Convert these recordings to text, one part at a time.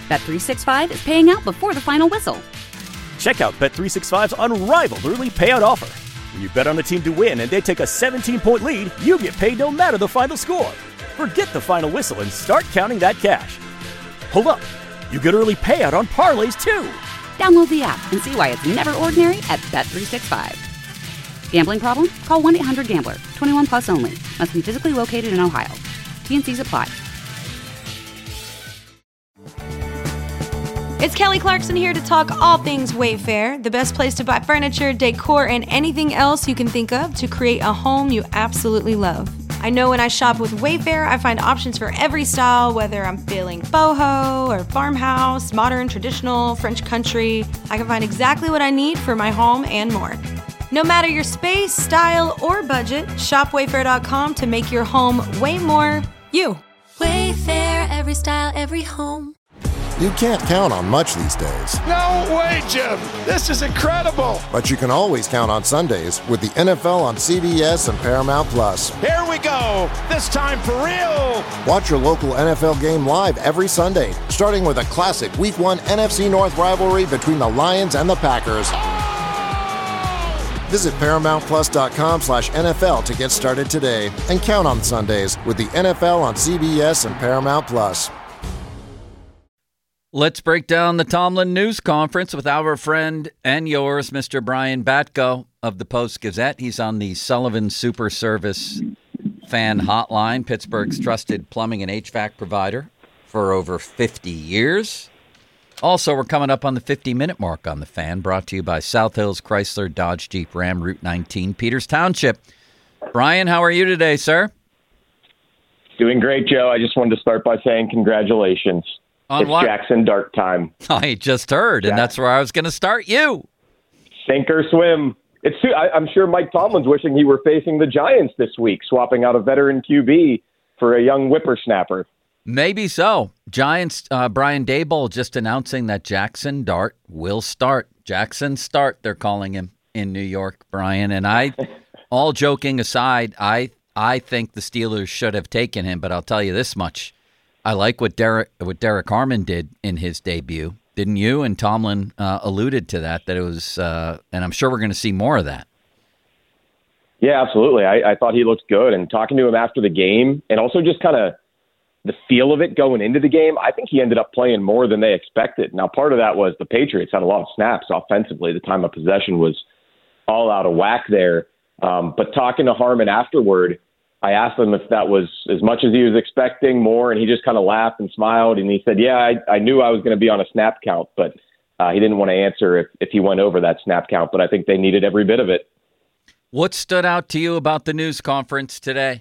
Bet365 is paying out before the final whistle. Check out Bet365's unrivaled early payout offer. When you bet on a team to win and they take a 17-point lead, you get paid no matter the final score. Forget the final whistle and start counting that cash. Hold up. You get early payout on parlays, too. Download the app and see why it's never ordinary at Bet365. Gambling problem? Call 1-800-GAMBLER. 21 plus only. Must be physically located in Ohio. T&Cs apply. It's Kelly Clarkson here to talk all things Wayfair, the best place to buy furniture, decor, and anything else you can think of to create a home you absolutely love. I know when I shop with Wayfair, I find options for every style, whether I'm feeling boho or farmhouse, modern, traditional, French country. I can find exactly what I need for my home and more. No matter your space, style, or budget, shop Wayfair.com to make your home way more you. Wayfair, every style, every home. You can't count on much these days. No way, Jim. This is incredible. But you can always count on Sundays with the NFL on CBS and Paramount Plus. Here we go. This time for real. Watch your local NFL game live every Sunday, starting with a classic Week 1 NFC North rivalry between the Lions and the Packers. Visit ParamountPlus.com/NFL to get started today and count on Sundays with the NFL on CBS and Paramount Plus. Let's break down the Tomlin news conference with our friend and yours, Mr. Brian Batko of the Post-Gazette. He's on the Sullivan Super Service fan hotline, Pittsburgh's trusted plumbing and HVAC provider for over 50 years. Also, we're coming up on the 50-minute mark on the Fan, brought to you by South Hills Chrysler Dodge Jeep Ram Route 19, Peters Township. Brian, how are you today, sir? Doing great, Joe. I just wanted to start by saying congratulations. It's what? Jackson Dart time. I just heard, and that's where I was going to start you. Sink or swim. I'm sure Mike Tomlin's wishing he were facing the Giants this week, swapping out a veteran QB for a young whippersnapper. Maybe so. Giants, Brian Daboll just announcing that Jackson Dart will start. Jackson Start, they're calling him in New York, Brian. And all joking aside, I think the Steelers should have taken him, but I'll tell you this much. I like what Derek Harmon did in his debut, didn't you? And Tomlin alluded to that it was, and I'm sure we're going to see more of that. Yeah, absolutely. I thought he looked good. And talking to him after the game, and also just kind of the feel of it going into the game, I think he ended up playing more than they expected. Now, part of that was the Patriots had a lot of snaps offensively. The time of possession was all out of whack there. But talking to Harmon afterward, I asked him if that was as much as he was expecting, more, and he just kind of laughed and smiled, and he said, yeah, I knew I was going to be on a snap count, but he didn't want to answer if he went over that snap count, but I think they needed every bit of it. What stood out to you about the news conference today?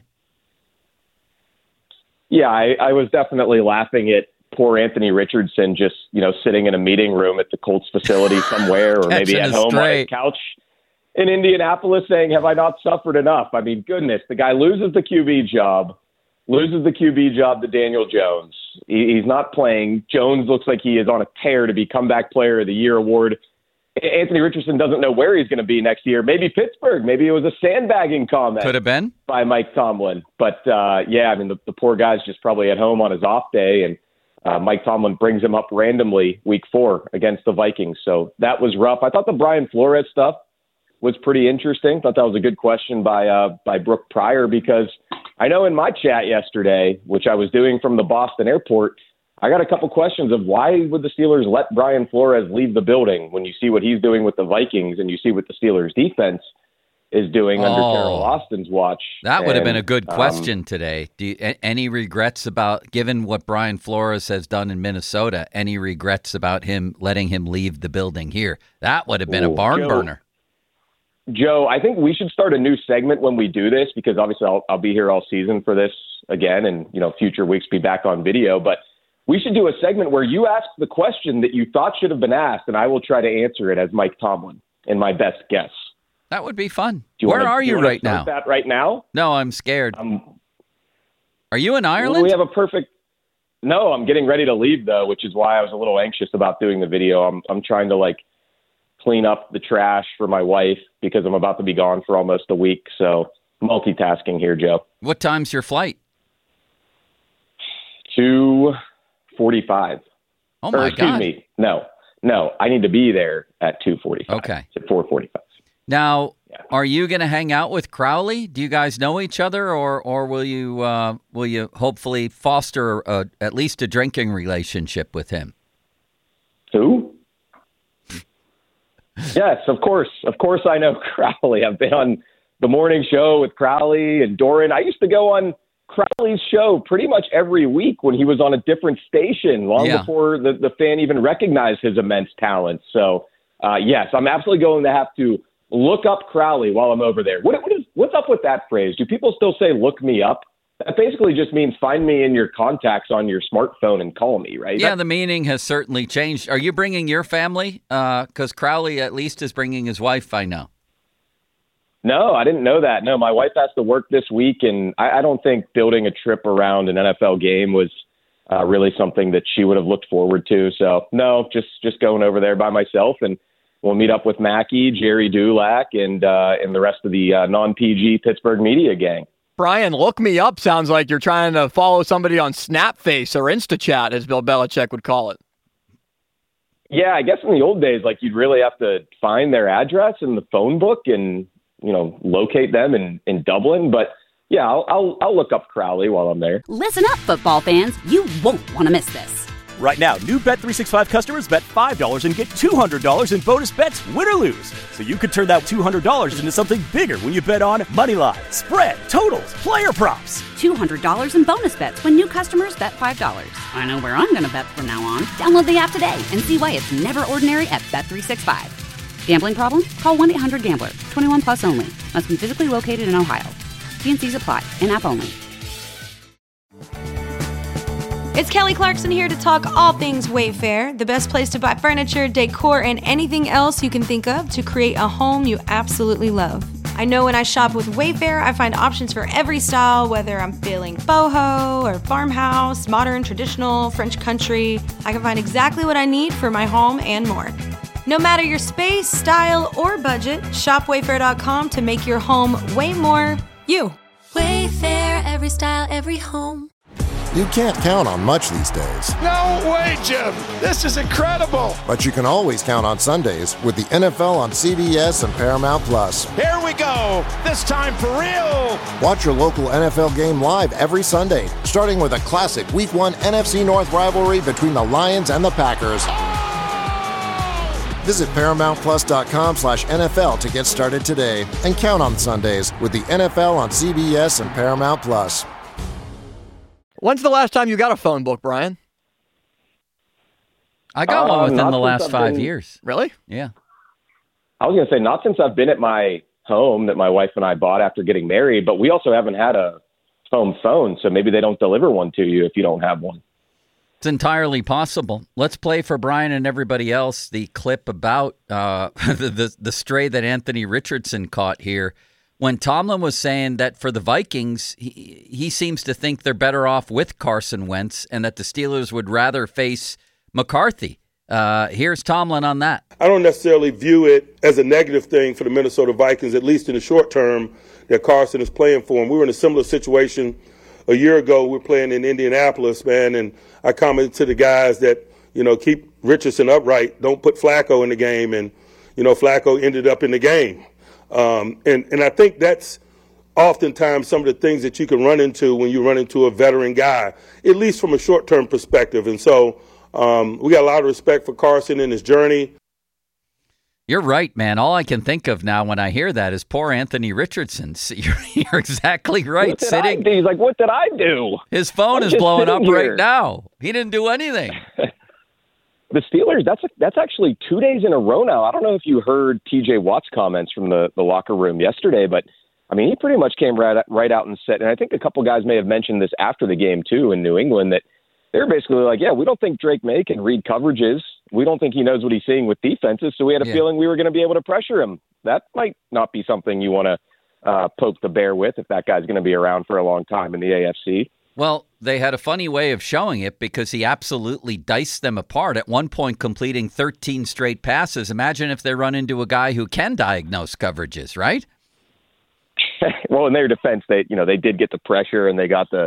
Yeah, I was definitely laughing at poor Anthony Richardson just, sitting in a meeting room at the Colts facility somewhere, or maybe at home on his couch in Indianapolis saying, have I not suffered enough? I mean, goodness, the guy loses the QB job to Daniel Jones. He's not playing. Jones looks like he is on a tear to be Comeback Player of the Year award. Anthony Richardson doesn't know where he's going to be next year. Maybe Pittsburgh. Maybe it was a sandbagging comment. Could have been. By Mike Tomlin. But, the poor guy's just probably at home on his off day, and Mike Tomlin brings him up randomly week 4 against the Vikings. So that was rough. I thought the Brian Flores stuff was pretty interesting. Thought that was a good question by Brooke Pryor, because I know in my chat yesterday, which I was doing from the Boston airport, I got a couple questions of why would the Steelers let Brian Flores leave the building when you see what he's doing with the Vikings and you see what the Steelers defense is doing under Carol Austin's watch. That would have been a good question today. Any regrets about, given what Brian Flores has done in Minnesota, any regrets about him letting him leave the building here? That would have been a barn burner. Joe, I think we should start a new segment when we do this, because obviously I'll be here all season for this again, and future weeks be back on video. But we should do a segment where you ask the question that you thought should have been asked, and I will try to answer it as Mike Tomlin in my best guess. That would be fun. Where are you right now? That right now? No, I'm scared. Are you in Ireland? We have a perfect. No, I'm getting ready to leave though, which is why I was a little anxious about doing the video. I'm trying to clean up the trash for my wife because I'm about to be gone for almost a week. So multitasking here, Joe. What time's your flight? 2:45. Oh, my God. Excuse me. No, I need to be there at 2:45. Okay. It's at 4:45. Now, are you going to hang out with Crowley? Do you guys know each other, or will you hopefully foster at least a drinking relationship with him? Who? Yes, of course. Of course I know Crowley. I've been on the morning show with Crowley and Doran. I used to go on Crowley's show pretty much every week when he was on a different station long before the fan even recognized his immense talent. So, yes, I'm absolutely going to have to look up Crowley while I'm over there. What's up with that phrase? Do people still say look me up? That basically just means find me in your contacts on your smartphone and call me, right? Yeah, the meaning has certainly changed. Are you bringing your family? Because Crowley at least is bringing his wife, I know. No, I didn't know that. No, my wife has to work this week, and I don't think building a trip around an NFL game was really something that she would have looked forward to. So, no, just going over there by myself, and we'll meet up with Mackie, Jerry Dulac, and the rest of the non-PG Pittsburgh media gang. Brian, look me up sounds like you're trying to follow somebody on Snapface or InstaChat, as Bill Belichick would call it. Yeah, I guess in the old days, like, you'd really have to find their address in the phone book and, locate them in Dublin. But, yeah, I'll look up Crowley while I'm there. Listen up, football fans. You won't want to miss this. Right now, new Bet365 customers bet $5 and get $200 in bonus bets, win or lose. So you could turn that $200 into something bigger when you bet on moneyline, spread, totals, player props. $200 in bonus bets when new customers bet $5. I know where I'm going to bet from now on. Download the app today and see why it's never ordinary at Bet365. Gambling problem? Call 1-800-GAMBLER. 21 plus only. Must be physically located in Ohio. T&Cs apply. In-app only. It's Kelly Clarkson here to talk all things Wayfair, the best place to buy furniture, decor, and anything else you can think of to create a home you absolutely love. I know when I shop with Wayfair, I find options for every style, whether I'm feeling boho or farmhouse, modern, traditional, French country. I can find exactly what I need for my home and more. No matter your space, style, or budget, shop Wayfair.com to make your home way more you. Wayfair, every style, every home. You can't count on much these days. No way, Jim. This is incredible. But you can always count on Sundays with the NFL on CBS and Paramount Plus. Here we go. This time for real. Watch your local NFL game live every Sunday, starting with a classic Week 1 NFC North rivalry between the Lions and the Packers. Visit ParamountPlus.com/NFL to get started today and count on Sundays with the NFL on CBS and Paramount Plus. When's the last time you got a phone book, Brian? I got one within the last 5 years. Really? Yeah. I was going to say, not since I've been at my home that my wife and I bought after getting married, but we also haven't had a home phone, so maybe they don't deliver one to you if you don't have one. It's entirely possible. Let's play for Brian and everybody else the clip about the stray that Anthony Richardson caught here. When Tomlin was saying that for the Vikings, he seems to think they're better off with Carson Wentz and that the Steelers would rather face McCarthy. Here's Tomlin on that. I don't necessarily view it as a negative thing for the Minnesota Vikings, at least in the short term, that Carson is playing for him. We were in a similar situation a year ago. We were playing in Indianapolis, man, and I commented to the guys that, keep Richardson upright. Don't put Flacco in the game. And, Flacco ended up in the game. And I think that's oftentimes some of the things that you can run into when you run into a veteran guy, at least from a short-term perspective. And so we got a lot of respect for Carson and his journey. You're right, man. All I can think of now when I hear that is poor Anthony Richardson. You're exactly right. He's like, what did I do? His phone is blowing up right now. He didn't do anything. The Steelers, that's actually 2 days in a row now. I don't know if you heard T.J. Watt's comments from the locker room yesterday, but, I mean, he pretty much came right out and said, and I think a couple guys may have mentioned this after the game, too, in New England, that they're basically like, yeah, we don't think Drake May can read coverages. We don't think he knows what he's seeing with defenses, so we had a feeling we were going to be able to pressure him. That might not be something you want to poke the bear with if that guy's going to be around for a long time in the AFC. Well, they had a funny way of showing it because he absolutely diced them apart, at one point completing 13 straight passes. Imagine if they run into a guy who can diagnose coverages, right? Well, in their defense, they did get the pressure and they got the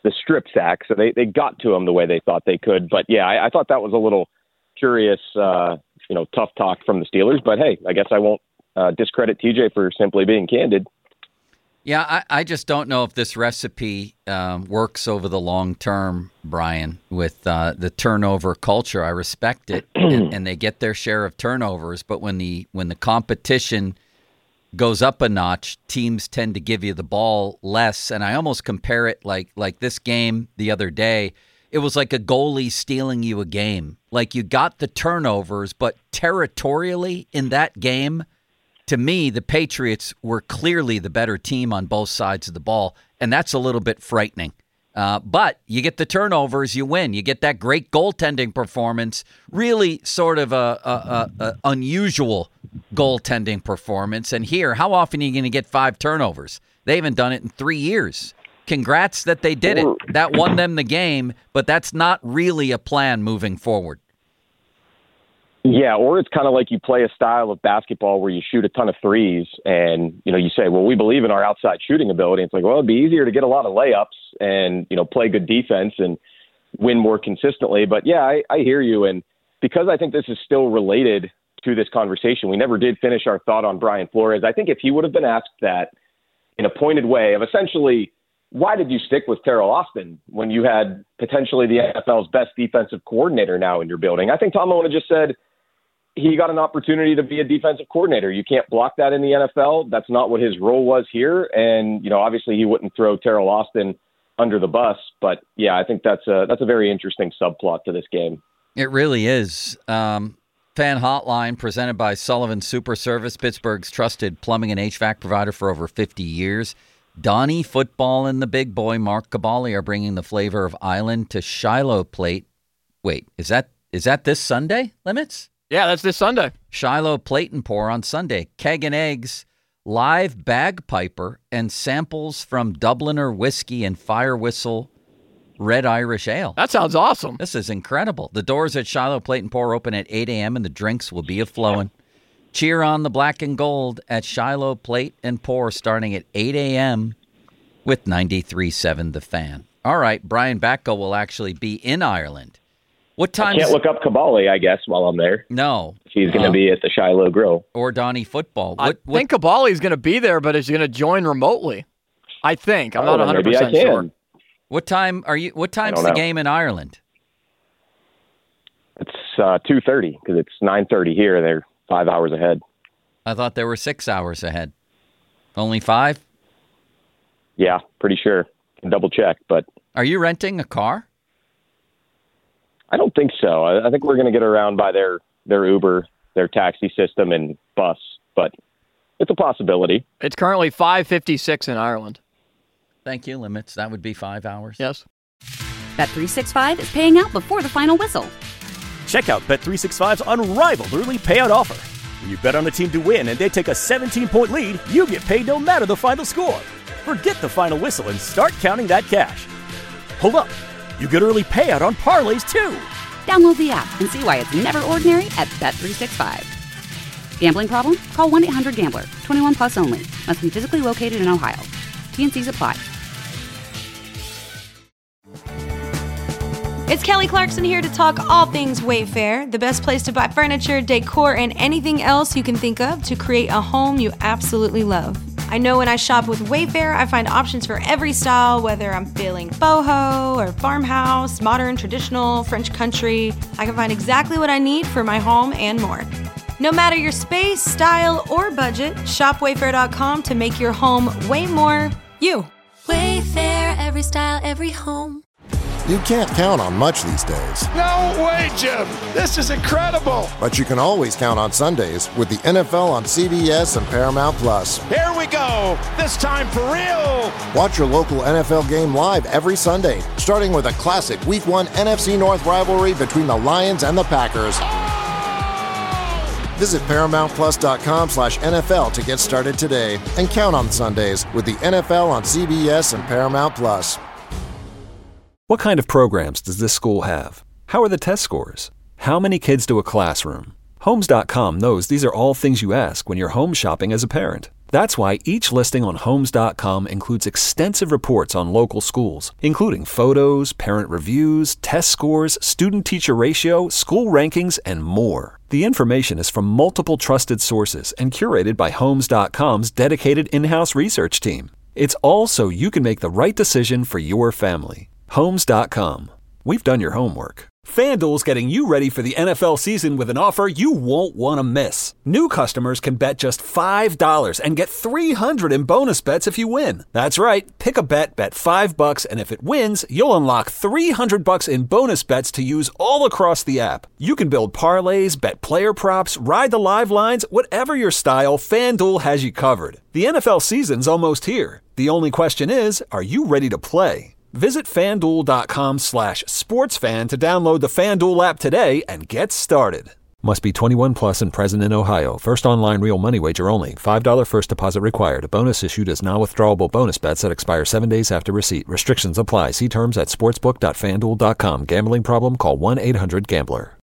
the strip sack. So they got to him the way they thought they could. But yeah, I thought that was a little curious, tough talk from the Steelers. But hey, I guess I won't discredit TJ for simply being candid. Yeah, I just don't know if this recipe works over the long term, Brian, with the turnover culture. I respect it, and they get their share of turnovers. But when the competition goes up a notch, teams tend to give you the ball less. And I almost compare it like this game the other day. It was like a goalie stealing you a game. Like you got the turnovers, but territorially in that game, to me, the Patriots were clearly the better team on both sides of the ball, and that's a little bit frightening. But you get the turnovers, you win. You get that great goaltending performance, really sort of a unusual goaltending performance. And here, how often are you going to get 5 turnovers? They haven't done it in 3 years. Congrats that they did it. That won them the game, but that's not really a plan moving forward. Yeah, or it's kind of like you play a style of basketball where you shoot a ton of threes and, you say, well, we believe in our outside shooting ability. It's like, well, it'd be easier to get a lot of layups and, play good defense and win more consistently. But yeah, I hear you. And because I think this is still related to this conversation, we never did finish our thought on Brian Flores. I think if he would have been asked that in a pointed way of essentially, why did you stick with Terrell Austin when you had potentially the NFL's best defensive coordinator now in your building? I think Tomlin would have just said, he got an opportunity to be a defensive coordinator. You can't block that in the NFL. That's not what his role was here. And, obviously he wouldn't throw Terrell Austin under the bus. But, yeah, I think that's a very interesting subplot to this game. It really is. Fan Hotline presented by Sullivan Super Service, Pittsburgh's trusted plumbing and HVAC provider for over 50 years. Donnie Football and the big boy, Mark Caballi, are bringing the flavor of Island to Shiloh Plate. Wait, is that this Sunday, Limits? Yeah, that's this Sunday. Shiloh Plate and Pour on Sunday. Keg and Eggs, live bagpiper, and samples from Dubliner whiskey and Fire Whistle Red Irish Ale. That sounds awesome. This is incredible. The doors at Shiloh Plate and Pour open at 8 a.m. and the drinks will be a-flowing. Cheer on the black and gold at Shiloh Plate and Pour starting at 8 a.m. with 93.7 The Fan. All right, Brian Batko will actually be in Ireland. What time? I can't look up Caballi, I guess, while I'm there. No. He's going to be at the Shiloh Grill. Or Donnie Football. I think Caballi's going to be there, but is going to join remotely. I think. I'm not 100% sure. What time's the game in Ireland? It's 2:30 because it's 9:30 here. They're 5 hours ahead. I thought they were 6 hours ahead. Only 5? Yeah, pretty sure. Double check, but... Are you renting a car? I don't think so. I think we're going to get around by their Uber, their taxi system, and bus, but it's a possibility. It's currently 5:56 in Ireland. Thank you, Limits. That would be 5 hours. Yes. Bet365 is paying out before the final whistle. Check out Bet365's unrivaled early payout offer. When you bet on a team to win and they take a 17-point lead, you get paid no matter the final score. Forget the final whistle and start counting that cash. Hold up. You get early payout on parlays, too. Download the app and see why it's never ordinary at Bet365. Gambling problem? Call 1-800-GAMBLER. 21 plus only. Must be physically located in Ohio. T&Cs apply. It's Kelly Clarkson here to talk all things Wayfair, the best place to buy furniture, decor, and anything else you can think of to create a home you absolutely love. I know when I shop with Wayfair, I find options for every style, whether I'm feeling boho or farmhouse, modern, traditional, French country. I can find exactly what I need for my home and more. No matter your space, style, or budget, shop Wayfair.com to make your home way more you. Wayfair, every style, every home. You can't count on much these days. No way, Jim. This is incredible. But you can always count on Sundays with the NFL on CBS and Paramount Plus. Here we go. This time for real. Watch your local NFL game live every Sunday, starting with a classic Week 1 NFC North rivalry between the Lions and the Packers. Visit ParamountPlus.com/NFL to get started today and count on Sundays with the NFL on CBS and Paramount Plus. What kind of programs does this school have? How are the test scores? How many kids to a classroom? Homes.com knows these are all things you ask when you're home shopping as a parent. That's why each listing on Homes.com includes extensive reports on local schools, including photos, parent reviews, test scores, student-teacher ratio, school rankings, and more. The information is from multiple trusted sources and curated by Homes.com's dedicated in-house research team. It's all so you can make the right decision for your family. Homes.com. We've done your homework. FanDuel's getting you ready for the NFL season with an offer you won't want to miss. New customers can bet just $5 and get $300 in bonus bets if you win. That's right. Pick a bet $5, and if it wins, you'll unlock $300 in bonus bets to use all across the app. You can build parlays, bet player props, ride the live lines, whatever your style, FanDuel has you covered. The NFL season's almost here. The only question is, are you ready to play? Visit FanDuel.com/sportsfan to download the FanDuel app today and get started. Must be 21 plus and present in Ohio. First online real money wager only. $5 first deposit required. A bonus issued as non-withdrawable bonus bets that expire 7 days after receipt. Restrictions apply. See terms at sportsbook.fanduel.com. Gambling problem? Call 1-800-GAMBLER.